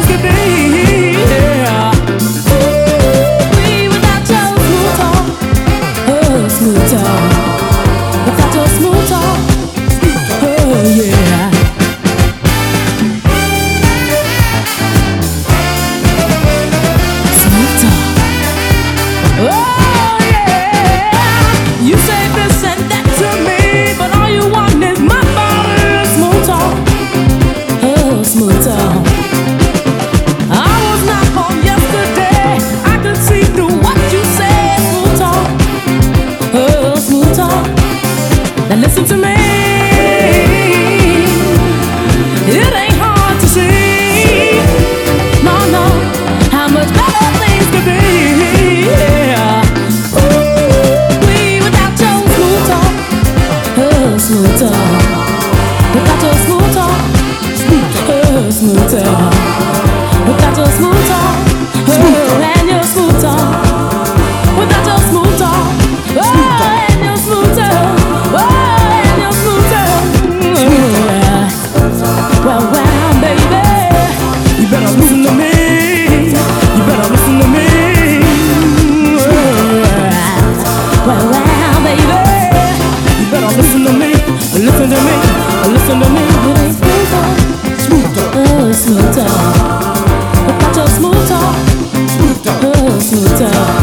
could be. Yeah. Ooh, without your smooth talk, oh smooth talk, without your smooth talk, oh yeah. Smooth talk, oh yeah. You say this and that to me, but all you want is my body. Smooth talk, oh smooth talk. I was not born yesterday. I could see through what you said. Smooth talk, oh smooth talk. Now listen to me. It ain't hard to see, no, no, how much better things could be. Yeah. Ooh, without your smooth talk, oh smooth talk, without your smooth talk, oh smooth talk, without your smooth talk, oh and your smooth talk, without your smooth talk, oh and your smooth talk, oh and your smooth talk. Yeah. Well, baby, you better listen to me. You better listen to me. Well, baby, you better listen to me. Listen to me. Listen to me. It ain't smooth talk. Smooth talk. Oh, smooth talk. Without your smooth talk. Smooth talk. Oh, smooth talk.